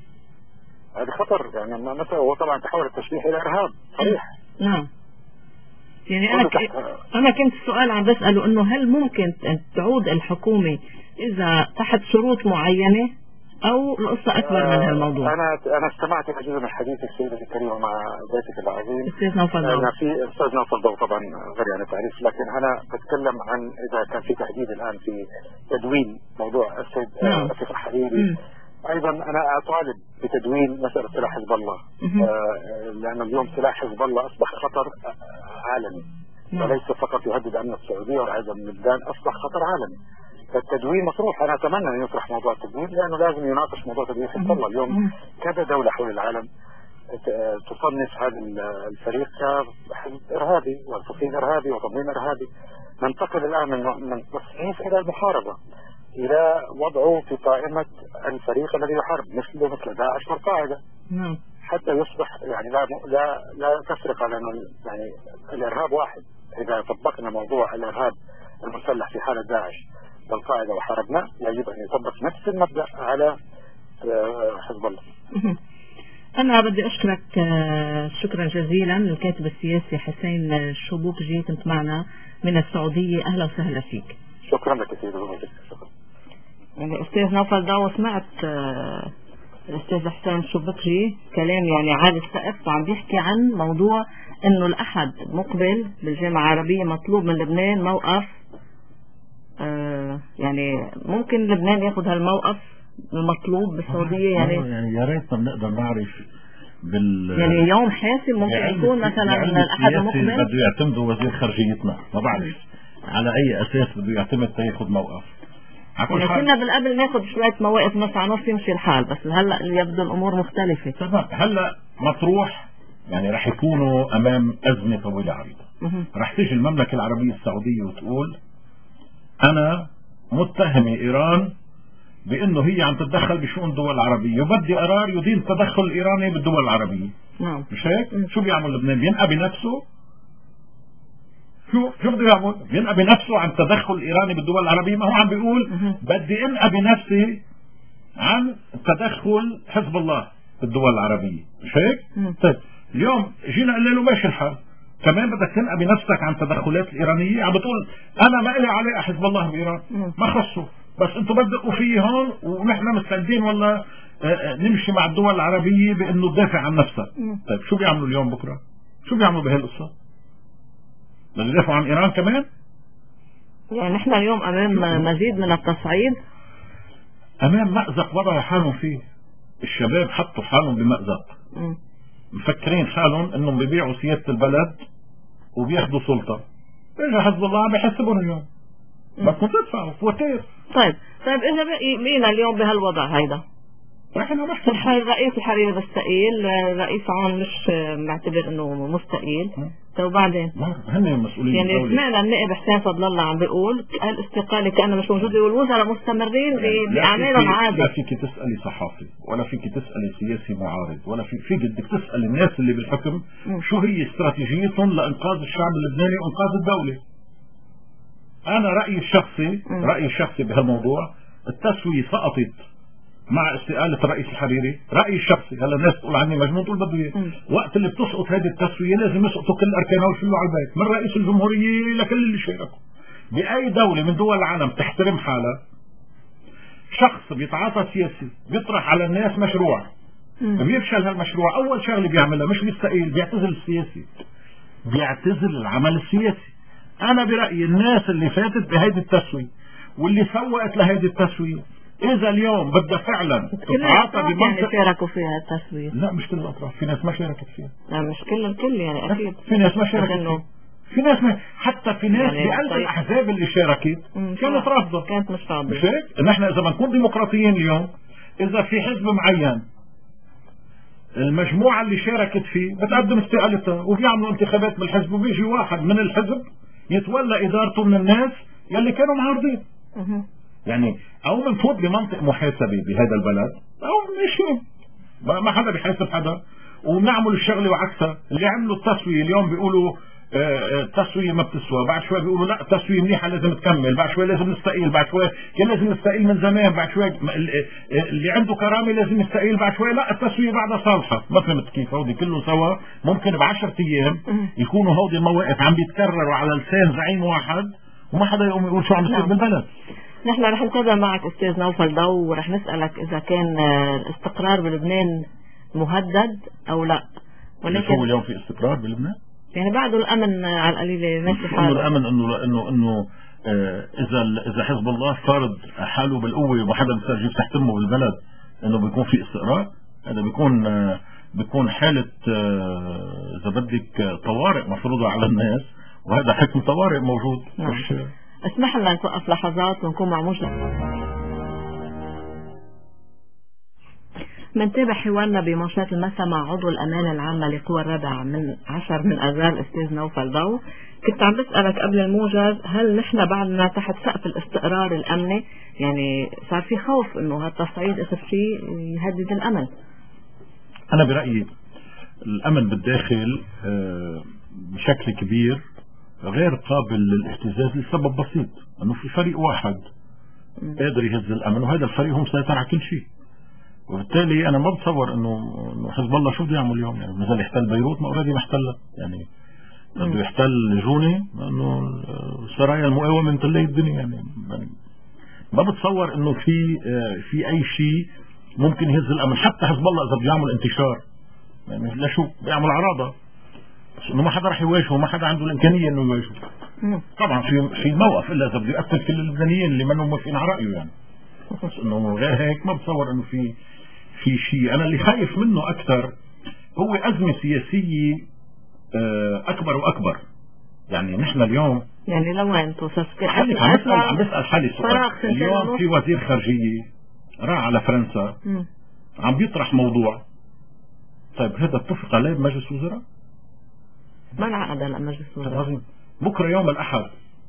هذا خطر يعني مثلا. هو طبعا تحول التشبيح الى ارهاب صريح. نعم. يعني انا ك... انا كنت السؤال عم بسأله انه هل ممكن تعود الحكومة اذا تحت شروط معينة او القصة اكبر من هالموضوع؟ انا انا استمعت الى جزء من حديثك سيدتي الكريمة مع ضيفك العظيم استاذ نوفل ضوء. انا في استاذ نوفل ضوء طبعا غير يعني تعريف، لكن انا بتكلم عن اذا كان في تحديد الان في تدوين موضوع السيد رفيق الحريري. ايضا انا اطالب بتدوين مسألة سلاح حزب الله، آه لان اليوم سلاح حزب الله اصبح خطر عالمي وليس فقط يهدد امن السعودية ولا من لبنان، اصبح خطر عالمي. فالتدوين مطروح. انا اتمنى ان يطرح موضوع التدوين لانه لازم يناقش موضوع تدوين حزب الله. اليوم كذا دولة حول العالم تصنف هذا الفريق كحزب ارهابي وفصيل ارهابي وتنظيم ارهابي. ننتقل الان من من تصنيف الى المحاربة، الى وضعه في قائمة الفريق الذي يحارب مثل مثل داعش والقاعدة، حتى يصبح يعني لا لا لا تفرق على يعني الارهاب واحد. اذا طبقنا موضوع الارهاب المسلح في حالة داعش والقاعدة وحاربنا يجب ان يطبق نفس المبدأ على حزب الله. أنا بدي أشكرك شكرا جزيلا الكاتب السياسي حسين الشبوكجي، كنت معنا من السعودية. أهلا وسهلا فيك. شكرا لك سيدي. شكرا. يعني أستاذ نوفل ضوء، سمعت الأستاذ حسين الشبوكجي كلام يعني عالي السقف، وعم بيحكي عن موضوع إنه الأحد مقبل بالجامعة العربية مطلوب من لبنان موقف، آه يعني ممكن لبنان ياخذ هالموقف المطلوب بالسعودية. يعني يعني يا ريت بنقدر نعرف بال يعني يوم حاسم ممكن يعني يكون مثلا يعني الأحد المقبل بده يعتمدوا وزير خارجيتنا، ما بعرف على أي أساس بده يعتمد تياخذ موقف. يعني كنا بالقبل ناخذ شوية مواقف نص على نص يمشي الحال، بس هلا يبدو الأمور مختلفة. تمام. هلا مطروح يعني رح يكونوا أمام أزمة طويلة عريضة. رح تيجي المملكة العربية السعودية وتقول أنا متهمة ايران بانه هي عم تتدخل بشؤون الدول العربية وبدي قرار يدين التدخل الايراني بالدول العربية. نعم. مش هيك؟ شو بيعمل لبنان؟ بينقى بنفسه؟ شو شو بده يعمل؟ بينقى بنفسه عن التدخل الايراني بالدول العربية؟ ما هو عم بيقول بدي انقى بنفسي عن تدخل حزب الله بالدول العربية. مش هيك؟ طيب اليوم جينا قلنا له ماشي الحال، كمان بدك تنقى بنفسك عن التدخلات الإيرانية. عم بتقول أنا ما إلي عليه حزب الله بإيران، ما خصه، بس أنتم بدقوا فيه هون ونحن مستعدين ولا نمشي مع الدول العربية بأنه تدافع عن نفسها. طيب شو بيعملوا اليوم بكرة؟ شو بيعملوا بهالقصة؟ بدهم يدافعوا عن إيران كمان؟ يعني نحن اليوم أمام مزيد من التصعيد، أمام مأزق وضعوا حالهم فيه. الشباب حطوا حالهم بمأزق، مفكرين حالهم انهم بيبيعوا سيادة البلد وبياخدوا سلطة. اجا حزب الله عم بيحسبهم اليوم بدكم تدفعوا فواتير. طيب طيب اجا بقينا اليوم بهالوضع هيدا، الرئيس الحريري بستقيل، الرئيس عون مش معتبر انه مستقيل. طيب وبعدين هن المسؤولين. يعني سمعنا النائب حسين فضل الله عم بيقول الاستقالة كأنه مش موجودة والوزراء مستمرين بأعمالهم عادي. لا فيك تسألي صحافي ولا فيك تسألي سياسي معارض ولا فيك فيك بدك تسألي الناس اللي بالحكم م. شو هي استراتيجيتهم لإنقاذ الشعب اللبناني وإنقاذ الدولة. أنا رأيي الشخصي م. رأيي الشخصي بهالموضوع التسوية سقطت مع استقالة الرئيس الحريري. رأيي الشخصي، هلا الناس تقول عني مجنون تقول بده اياه، وقت اللي بتسقط هذه التسوية لازم يسقطوا كل اركانها ويشيلوا على البيت من رئيس الجمهورية لكل اللي شاركوا. بأي دولة من دول العالم تحترم حالها شخص بيتعاطى سياسي بيطرح على الناس مشروع مم. بيفشل هالمشروع، أول شغلة بيعملها مش بيستقيل، بيعتزل السياسي، بيعتزل العمل السياسي. أنا برأيي الناس اللي فاتت بهذه التسوية واللي سوقت لهذه التسوية إذا اليوم بدها فعلا تتعاطى بمنطق يعني شاركوا فيها التسوية. لا مش كل الأطراف، في ناس ما شاركت فيها. لا مش كل الكل يعني أكيد. في ناس ما شاركت فيها. في ناس ما حتى في ناس يعني بقلب طيب. الأحزاب اللي شاركت كانت رافضة. كانت مش راضية. مش هيك؟ نحن إذا بنكون ديمقراطيين اليوم إذا في حزب معين المجموعة اللي شاركت فيه بتقدم استقالتها وبيعملوا انتخابات بالحزب وبيجي واحد من الحزب يتولى إدارته من الناس يلي كانوا معارضين. يعني او بنفوت بمنطق محاسبه بهذا البلد او ماشي ما حدا بيحاسب حدا ونعمل الشغله وعكسها. اللي عملوا التسويه اليوم بيقولوا التسويه ما بتسوى، بعد شوي بيقولوا لا التسويه منيحه لازم تكمل، بعد شوي لازم نستقيل، بعد شوي كان لازم نستقيل من زمان، بعد شوي اللي عنده كرامه لازم يستقيل، بعد شوي لا التسويه بعدها صالحه. ما فهمت كيف هودي كله سوا ممكن بعشرة ايام يكونوا هودي المواقف عم بيتكرروا على لسان زعيم واحد وما حدا يقوم يقول شو عم يصير بالبلد. نحن رح نتابع معك أستاذ نوفل ضو ورح نسألك إذا كان الاستقرار بلبنان مهدد أو لا. ولكن هو اليوم في استقرار بلبنان؟ يعني بعده الأمن على القليل ماشي حاله. الأمن إنه إنه إنه آه إذا إذا حزب الله فرض حاله بالقوة وما حدا بيصير يجيب تحتمه بالبلد إنه بيكون في استقرار. هذا بيكون آه بيكون حالة آه إذا بدك طوارئ مفروضة على الناس، وهذا حكم طوارئ موجود. نعم. مش اسمح لنا نتوقف لحظات ونكون مع موجة. منتابع حوارنا بمنشات المسا مع عضو الأمانة العامة لقوى الرابع من عشر من أذار الأستاذ نوفل ضو. كنت عم بسألك قبل الموجز هل نحن بعدنا تحت سقف الاستقرار الأمني؟ يعني صار في خوف إنه هالتصعيد إذا شيء يهدد الأمن. أنا برأيي الأمن بالداخل بشكل كبير غير قابل للاهتزاز لسبب بسيط، انه في فريق واحد قادر يهز الامن وهذا الفريق هم مسيطر على كل شيء. وبالتالي انا ما بتصور انه حزب الله شو بده يعمل اليوم، يعني مثلا يحتل بيروت ما اوريدي محتله، يعني بده يحتل جوني انه سرايا المقاومه متليه الدنيا. يعني ما بتصور انه في في اي شيء ممكن يهز الامن. حتى حزب الله اذا بده يعمل انتشار يعني لا شو بيعمل عراضه بس انه ما حدا رح يواجهه، ما حدا عنده الامكانيه انه يواجهه. طبعا في في موقف الا اذا بده يقتل كل اللبنانيين اللي ما هم موافقين على رايه يعني. بس انه غير هيك ما بتصور انه في في شيء. انا اللي خايف منه اكثر هو ازمه سياسيه اكبر واكبر. يعني نحن اليوم يعني لوين توصل؟ عم بسال عم بسال حالي سؤال. اليوم في وزير خارجيه راح على فرنسا م. عم بيطرح موضوع. طيب هذا اتفق عليه بمجلس وزراء؟ ما انعقد على مجلس الوزراء. بكره يوم الاحد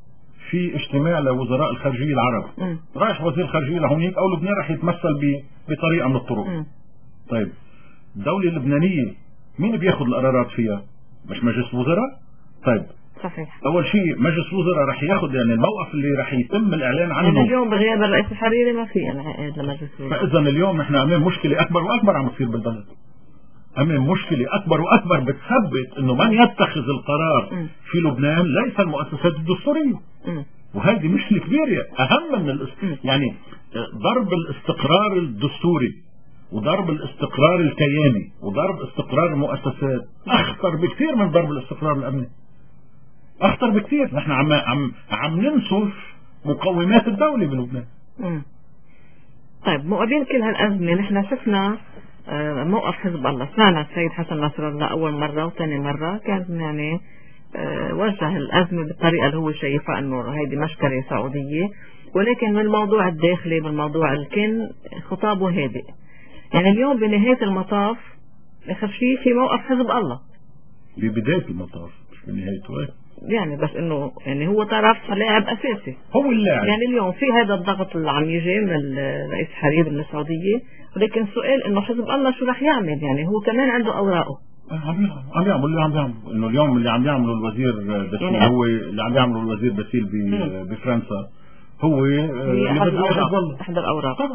في اجتماع لوزراء الخارجيه العرب، م. رايح وزير الخارجيه لهونيك او لبنان راح يتمثل بطريقه من الطرق. م. طيب الدوله اللبنانيه مين بياخذ القرارات فيها؟ مش مجلس وزراء؟ طيب صحيح. اول شيء مجلس وزراء راح ياخذ يعني الموقف اللي راح يتم الاعلان عنه. يعني اليوم بغياب الرئيس الحريري ما في انعقاد لمجلس الوزراء. فاذا اليوم نحن امام مشكله اكبر واكبر عم تصير بالبلد. امام مشكله اكبر واكبر بتثبت انه من يتخذ القرار م. في لبنان ليس المؤسسات الدستوريه. م. وهذه مشكله كبيره اهم من الاس... يعني ضرب الاستقرار الدستوري وضرب الاستقرار الكياني وضرب استقرار المؤسسات اخطر بكثير من ضرب الاستقرار الامني. اخطر بكثير. نحن عم عم عم ننسف مقومات الدوله بلبنان. م. طيب مقابل كل هالازمه نحن شفنا موقف حزب الله. سمعنا السيد حسن نصر الله اول مره وثاني مره كان يعني وجه الازمه بالطريقه اللي هو شايفها انه هيدي مشكله سعوديه، ولكن من الموضوع الداخلي بالموضوع اللي كان خطابه هادئ. يعني اليوم بنهايه المطاف اخر شيء في موقف حزب الله ببدايه المطاف مش بنهايته. يعني بس انه يعني هو طرف لاعب اساسي، هو اللاعب. يعني اليوم في هذا الضغط اللي عم يجي من الرئيس حريري من السعوديه، ولكن السؤال انه حزب الله شو رح يعمل؟ يعني هو كمان عنده اوراقه. عم عم يعمل اللي عم يعمل انه اليوم اللي عم يعمله الوزير باسيل يعني هو اللي عم يعمله الوزير باسيل بفرنسا هو اللي بده حزب الله. احد الاوراق طبعا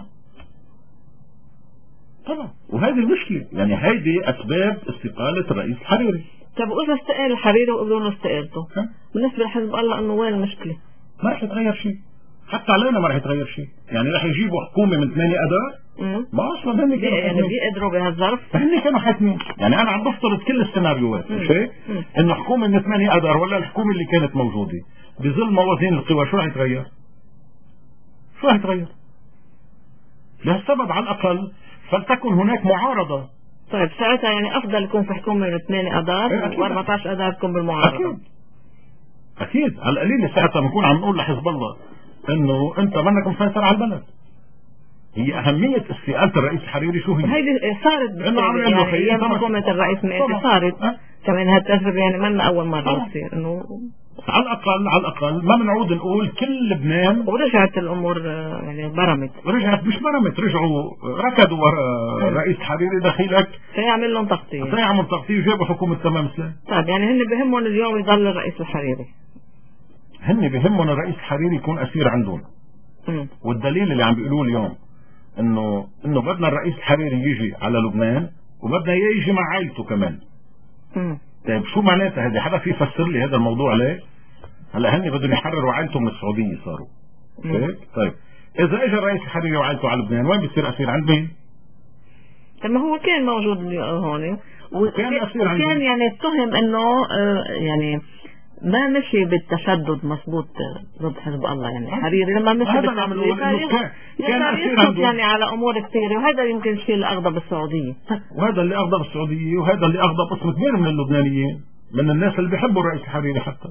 طبعا. وهذه المشكله، يعني هذه اسباب استقاله الرئيس الحريري. طب واذا استقال الحريري وقبلوا له استقالته بالنسبه لحزب الله انه وين المشكله؟ ما رح يتغير شيء، حتى علينا ما رح يتغير شيء. يعني رح يجيبوا حكومه من ثمانية اذار ما اصلا هن كانوا يعني بيقدروا بهالظرف. هن كانوا حاكمين. يعني انا عم بفترض كل السيناريوهات مش هيك؟ انه حكومه من ثمانية اذار ولا الحكومه اللي كانت موجوده بظل موازين القوى شو رح يتغير؟ شو رح يتغير؟ لهالسبب على الاقل فلتكن هناك معارضه. طيب ساعتها يعني افضل يكون في حكومه من ثمانية اذار و14 اذار تكون بالمعارضه. اكيد اكيد. على القليل ساعتها بنكون عم نقول لحزب الله انه انت منك مسيطر على البلد. هي اهميه استقاله الرئيس الحريري شو هي؟ هيدي صارت بالسابق يعني ايام حكومه الرئيس مئاتي صارت أه؟ كمان هالتجربه يعني ما اول مره تصير انه على الاقل على الاقل ما بنعود نقول كل لبنان. ورجعت الامور يعني برمت. رجعت مش برمت، رجعوا ركضوا ورا رئيس حريري دخيلك فيعمل لهم تغطيه فيعمل تغطيه وجابوا حكومه تمام اسلام. طيب يعني هن بهمهم اليوم يضل الرئيس الحريري. هن بهمهم الرئيس الحريري يكون اسير عندهم. م. والدليل اللي عم بيقولوه اليوم انه انه بدنا الرئيس الحريري يجي على لبنان وبدنا اياه يجي مع عائلته كمان. م. طيب شو معناتها هذه؟ حدا في يفسر لي هذا الموضوع ليه؟ هلا هن بدهم يحرروا عائلته من السعوديه صاروا. هيك؟ طيب اذا اجى الرئيس الحريري وعائلته على لبنان وين بيصير اسير عند مين؟ طب ما هو كان موجود هون وكان اسير عند كان يعني اتهم انه آه يعني ما مشي بالتشدد مضبوط ضد حزب الله. يعني حريري لما مشي بالتشدد كان اسير يعني على امور كثيره، وهذا يمكن الشيء اللي اغضب السعوديه. وهذا اللي اغضب السعوديه وهذا اللي اغضب قسم كبير من اللبنانيين من الناس اللي بيحبوا الرئيس الحريري. حتى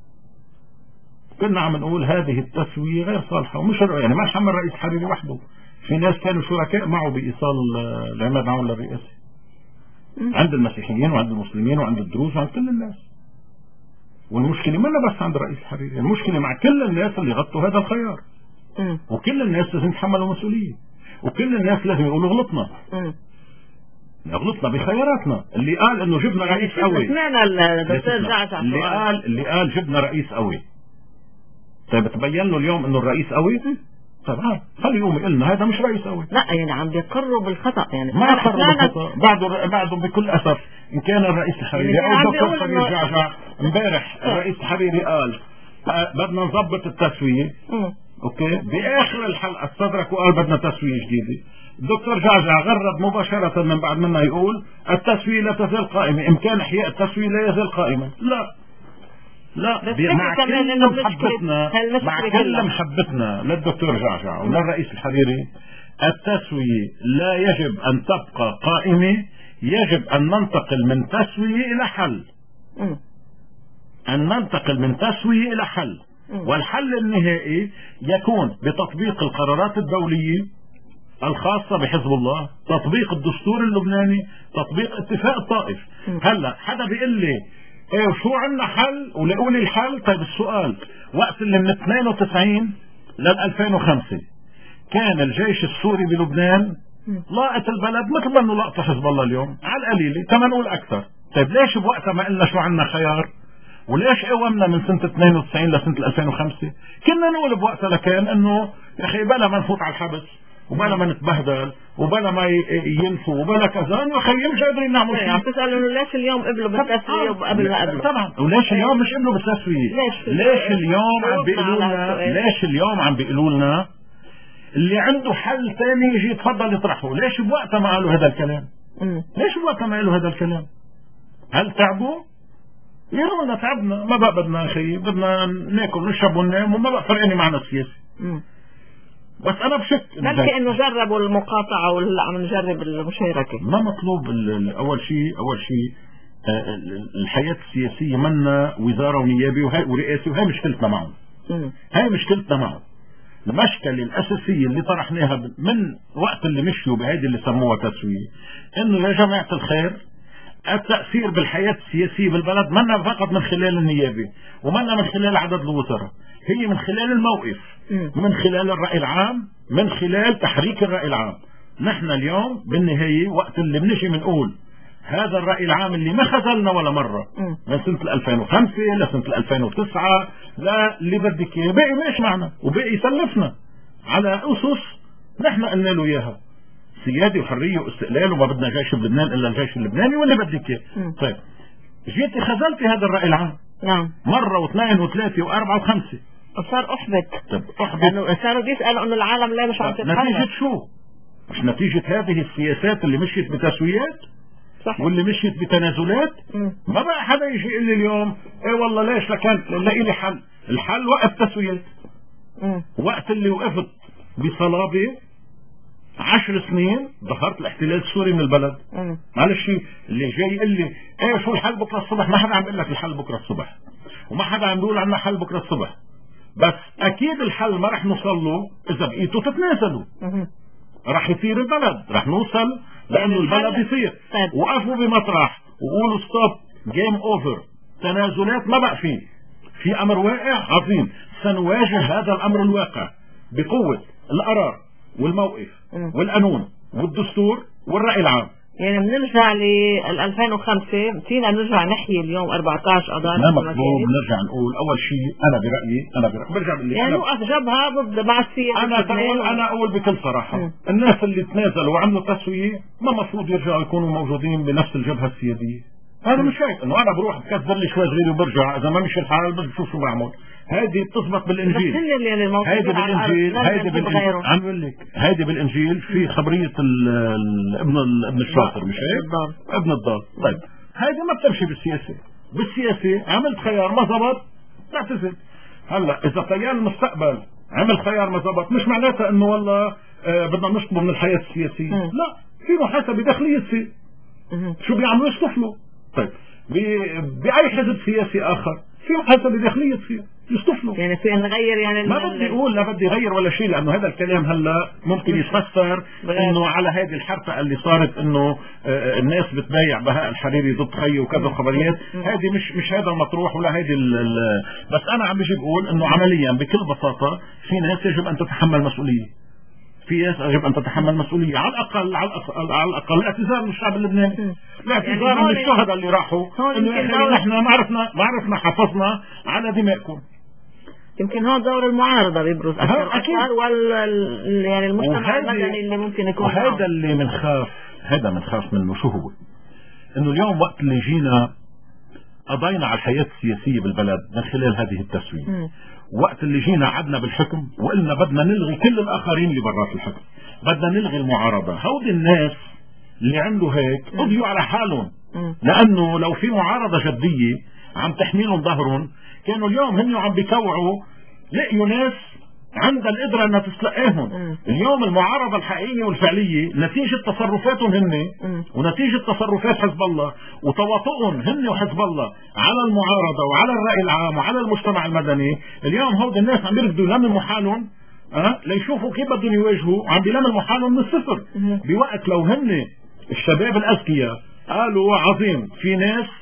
كنا عم نقول هذه التسويه غير صالحه، ومش يعني ما حمل الرئيس الحريري وحده، في ناس كانوا شركاء معه بايصال العماد معه للرئاسه عند المسيحيين وعند المسلمين وعند الدروز وعند كل الناس. والمشكله ما بس عند الرئيس الحريري، المشكله مع كل الناس اللي غطوا هذا الخيار. م. وكل الناس لازم يتحملوا مسؤوليه، وكل الناس لازم يقولوا غلطنا. م. غلطنا بخياراتنا. اللي قال انه جبنا رئيس قوي، سمعنا الدكتور جعجع اللي قال اللي قال جبنا رئيس قوي، طيب تبين له اليوم انه الرئيس قوي؟ طبعا خلي يقوم يقول لنا هذا مش رئيس قوي. لا يعني عم بيقروا بالخطا. يعني ما قروا بالخطا، بعده بعده بكل اسف ان كان الرئيس الحريري يعني او الدكتور فريد جعجع امبارح الرئيس الحريري قال بدنا نظبط التسويه. م. اوكي باخر الحلقه استدرك وقال بدنا تسويه جديده. الدكتور جعجع غرد مباشره من بعد منها يقول التسويه لا تزال قائمه، امكان احياء التسويه لا يزال قائما. لا لا مع كل محبتنا مع كل محبتنا للدكتور جعجع وللرئيس الحريري التسوية لا يجب أن تبقى قائمة، يجب أن ننتقل من تسوية إلى حل. أن ننتقل من تسوية إلى حل، والحل النهائي يكون بتطبيق القرارات الدولية الخاصة بحزب الله، تطبيق الدستور اللبناني، تطبيق اتفاق الطائف. هلا حدا بيقول لي ايه شو عندنا حل ولقوا لي الحل. طيب السؤال، وقت اللي من اثنين وتسعين لل ألفين وخمسة كان الجيش السوري بلبنان لاقط البلد مثل ما انه لاقطه حزب الله اليوم على القليله، كما نقول اكثر. طيب ليش بوقتها ما قلنا شو عندنا خيار؟ وليش قومنا من سنه اثنين وتسعين لسنه ألفين وخمسة؟ كنا نقول بوقتها لكان انه يا اخي بلا ما نفوت على الحبس وبلا ما نتبهدل وبلا ما ينفوا وبلا كذا، يا اخي مش قادرين نعمل شيء. عم تسال انه ليش اليوم قبلوا بالتسويه وقبل ما قبلوا؟ طبعا. وليش اليوم مش قبلوا بالتسويه؟ ليش, ليش اليوم عم بيقولوا لنا ليش اليوم عم بيقولوا لنا اللي عنده حل ثاني يجي يتفضل يطرحه؟ ليش بوقتها ما قالوا هذا الكلام؟ مم. ليش بوقتها ما قالوا هذا الكلام؟ هل تعبوا؟ يقولوا لنا تعبنا، ما بقى بدنا اخي، بدنا ناكل نشرب وننام وما بقى فرقني معنا السياسي. بس انا بشك بلكي انه جربوا المقاطعه ولا عم نجرب المشاركه. ما مطلوب اول شيء اول شيء الحياه السياسيه منا وزاره ونيابه ورئاسه، وهي مشكلتنا معهم. هاي مشكلتنا معهم. المشكله الاساسيه اللي طرحناها من وقت اللي مشيوا بهيدي اللي سموها تسويه، انه يا جماعه الخير التأثير بالحياة السياسية بالبلد منا فقط من خلال النيابة ومنا من خلال عدد الوزراء، هي من خلال الموقف، من خلال الرأي العام، من خلال تحريك الرأي العام. نحن اليوم بالنهاية وقت اللي بنجي بنقول هذا الرأي العام اللي ما خذلنا ولا مرة من سنة ألفين وخمسة لسنة ألفين وتسعة لا اللي بدك اياه بقي ماشي معنا وبقي يسلفنا على أسس نحن قلنا له إياها، سيادة وحرية واستقلال وما بدنا جيش بلبنان إلا الجيش اللبناني واللي بدك اياه. طيب جيتي خذلتي هذا الرأي العام. نعم. مرة واثنين وثلاثة وأربعة وخمسة وصار أحبط. طيب أحبط لأنه صاروا بيسألوا إنه العالم ليه مش عم تتحرك. نتيجة شو؟ مش نتيجة هذه السياسات اللي مشيت بتسويات صح. واللي مشيت بتنازلات. مم. ما بقى حدا يجي يقول لي اليوم ايه والله ليش لكان لاقي لي حل. الحل وقف تسويات. مم. وقت اللي وقفت بصلابة عشر سنين ظهرت الاحتلال السوري من البلد. معلش اللي جاي يقول لي ايه شو الحل بكره الصبح، ما حدا عم يقول لك الحل بكره الصبح وما حدا عم بيقول عنا حل بكره الصبح، بس اكيد الحل ما رح نوصل له اذا بقيتوا تتنازلوا. رح يصير البلد رح نوصل لانه البلد يصير. وقفوا بمطرح وقولوا ستوب جيم اوفر، تنازلات ما بقى فيه، في امر واقع عظيم سنواجه هذا الامر الواقع بقوة القرار والموقف والقانون والدستور والرأي العام. يعني بنرجع ل ألفين وخمسة فينا نرجع نحيي اليوم أربعة عشر قضاء. ما مطلوب نرجع نقول اول شيء انا برأيي انا برأيي برجع باللي يعني وقف جبهة ضد مع السياسة. انا بقول انا اقول بكل صراحة م. الناس اللي تنازلوا وعملوا تسوية ما مفروض يرجعوا يكونوا موجودين بنفس الجبهة السيادية. انا مش شايف انه انا بروح بكسر لي شوي صغير وبرجع اذا ما مشي الحال بشوف شو بعمل. هذه بتزبط بالانجيل. هذه بالانجيل هذه بالانجيل عم بقول لك هذه بالانجيل في خبريه ابن ابن الشاطر مش هيك؟ ابن الضال. طيب هذه ما بتمشي بالسياسه، بالسياسه عملت خيار ما زبط تعتزل. هلا اذا تيار المستقبل عمل خيار ما زبط مش معناتها انه والله آه بدنا نشطبه من الحياه السياسيه، م. لا في محاسبه داخليه تصير. شو بيعملوا يصطفلوا. طيب باي حزب سياسي اخر في محاسبه داخليه تصير يصطفلوا. يعني في نغير يعني ما بدي اقول لا بدي اغير ولا شيء لانه هذا الكلام هلا ممكن يتفسر انه على هذه الحركه اللي صارت انه الناس بتبايع بهاء الحريري ضد خي وكذا خبريات، هذه مش مش هذا المطروح ولا هذه. بس انا عم بيجي بقول انه عمليا بكل بساطه في ناس يجب ان تتحمل مسؤوليه، في ناس يجب ان تتحمل مسؤوليه على الاقل على الاقل على الاقل الاعتذار من الشعب اللبناني، الاعتذار من الشهداء اللي راحوا انه نحن ما عرفنا ما عرفنا حافظنا على دمائكم. يمكن هون دور المعارضه بيبرز اكثر اكثر وال يعني المجتمع المدني اللي ممكن يكون. وهذا اللي بنخاف هذا بنخاف منه. شو هو؟ انه اليوم وقت اللي جينا قضينا على الحياه السياسيه بالبلد من خلال هذه التسويه، وقت اللي جينا عدنا بالحكم وقلنا بدنا نلغي كل الاخرين اللي برات الحكم، بدنا نلغي المعارضه. هودي الناس اللي عنده هيك قضيوا على حالهم، لانه لو في معارضه جديه عم تحميلهم ظهرهم كانوا اليوم هن عم بيكوعوا لقيوا ناس عندها القدرة انها تسلقاهم. اليوم المعارضة الحقيقية والفعلية نتيجة تصرفاتهم هن ونتيجة تصرفات حزب الله وتواطؤهم هن وحزب الله على المعارضة وعلى الرأي العام وعلى المجتمع المدني. اليوم هود الناس عم يرفضوا يلموا حالهم أه؟ ليشوفوا كيف بدهم يواجهوا، عم بيلموا حالهم من الصفر. بوقت لو هن الشباب الأذكياء قالوا عظيم في ناس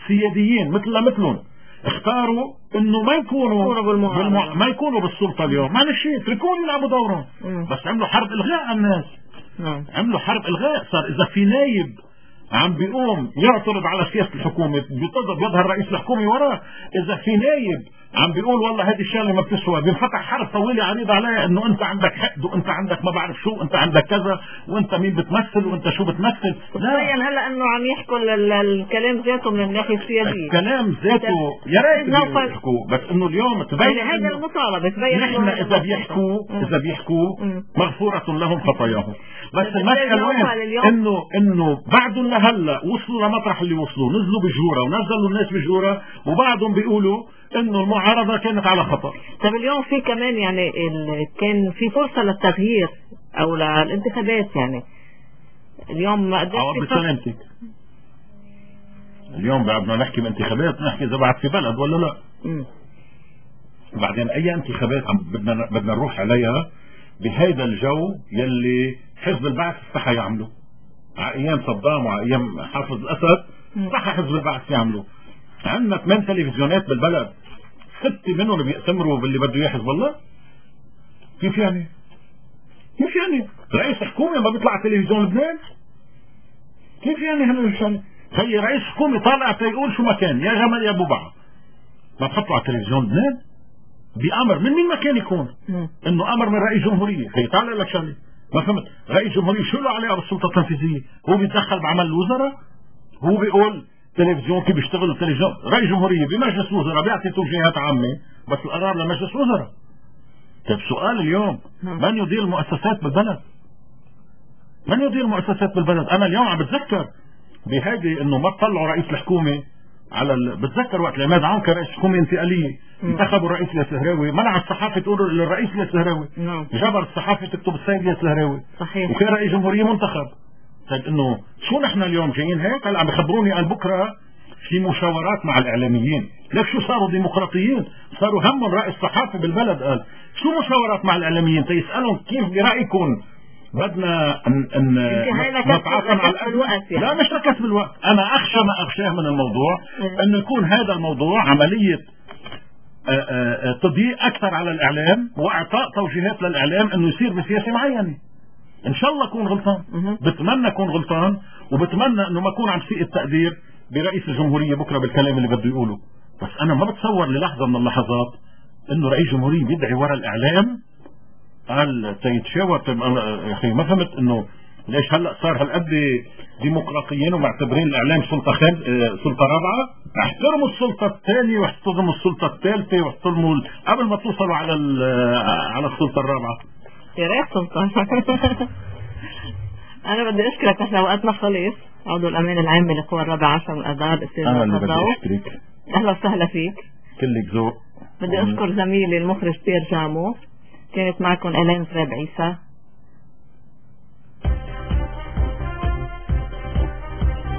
سياديين مثل مثلهم اختاروا انه ما يكونوا بالمع... ما يكونوا بالسلطه اليوم، معلش اتركوهم يلعبوا دورهم. بس عملوا حرب الغاء على الناس. مم. عملوا حرب الغاء. صار اذا في نايب عم بيقوم يعترض على سياسه الحكومه بيظهر رئيس الحكومه وراه. اذا في نايب عم بيقول والله هذه الشغله ما بتسوى بينفتح حرب طويله عريضه عليها انه انت عندك حقد وانت عندك ما بعرف شو، انت عندك كذا، وانت مين بتمثل وانت شو بتمثل. تخيل هلا انه عم يحكوا الكلام ذاته من الناحيه السياسيه. الكلام ذاته يا ريت يحكوا، بس انه اليوم تبين يعني هذا المطالبه تبين نحن اذا بيحكوا اذا بيحكوا مغفوره لهم خطاياهم. بس المشكله وين؟ انه انه بعدهم لهلا وصلوا لمطرح اللي وصلوا، نزلوا بجوره ونزلوا الناس بجوره، وبعضهم بيقولوا انه المعارضه كانت على خطر. طب اليوم في كمان يعني ال... كان في فرصه للتغيير او للانتخابات، يعني اليوم ما قدرش بسلامتك. اليوم بدنا نحكي بانتخابات نحكي اذا بعد في بلد ولا لا. م. بعدين اي انتخابات عم بدنا بدنا نروح عليها بهيدا الجو يلي حزب البعث استحى يعمله على ايام صدام وعلى ايام حافظ الاسد. استحى حزب البعث يعمله. عندنا ثمان تلفزيونات بالبلد، ستة منهم بيأتمروا باللي بده اياه حزب الله. كيف يعني؟ كيف يعني؟ رئيس حكومة ما بيطلع على تلفزيون لبنان؟ كيف يعني هالشغله؟ هي رئيس حكومة طالع تيقول شو ما كان، يا جمل يا ابو بعض. ما بحطوا على تلفزيون لبنان؟ بأمر من مين ما كان يكون؟ انه امر من رئيس جمهورية، هي طالع لك شغله. ما فهمت؟ رئيس جمهورية شو له علاقة بالسلطة التنفيذية؟ هو بيتدخل بعمل الوزراء؟ هو بيقول تلفزيون كيف بيشتغل التلفزيون؟ رئيس جمهورية بمجلس وزراء بيعطي توجيهات عامة بس القرار لمجلس وزراء. طيب سؤال اليوم، من يدير المؤسسات بالبلد؟ من يدير المؤسسات بالبلد؟ انا اليوم عم بتذكر بهيدي انه ما طلعوا رئيس الحكومة على ال... بتذكر وقت العماد عون كان رئيس حكومة انتقالية، انتخبوا الرئيس السهراوي، منع الصحافة تقول للرئيس السهراوي، جبر الصحافة تكتب السيد السهراوي، صحيح، وكان رئيس جمهورية منتخب. طيب انه شو نحن اليوم جايين هيك؟ هلا عم بخبروني قال بكره في مشاورات مع الاعلاميين. ليش شو صاروا ديمقراطيين؟ صاروا همهم رئيس صحافي بالبلد. قال شو مشاورات مع الاعلاميين؟ تيسالهم كيف برايكم بدنا نتعاطى مع الوقت. يعني. لا مش لكسب الوقت، انا اخشى ما اخشاه من الموضوع انه يكون هذا الموضوع عمليه تضييق اكثر على الاعلام واعطاء توجيهات للاعلام انه يصير بسياسه معينه. ان شاء الله اكون غلطان، بتمنى اكون غلطان، وبتمنى انه ما اكون عم سيء التقدير برئيس الجمهوريه بكره بالكلام اللي بده يقوله. بس انا ما بتصور للحظه من اللحظات انه رئيس جمهوريه بيدعي ورا الاعلام قال تيتشاور. يا اخي ما فهمت انه ليش هلا صار هالقد ديمقراطيين ومعتبرين الاعلام سلطه خامس سلطه رابعه؟ احترموا السلطه الثانيه واحترموا السلطه الثالثه واحترموا قبل ما توصلوا على على السلطه الرابعه. يا ريت سلطان. انا بدي اشكرك، احنا وقتنا خلص. عضو الامين العام للقوى الرابعه عشر من اذار استاذ انا اللي بدي اشكرك. اهلا وسهلا فيك. كلك ذوق. بدي اشكر زميلي المخرج بير جامو. كانت معكم الين فريد عيسى.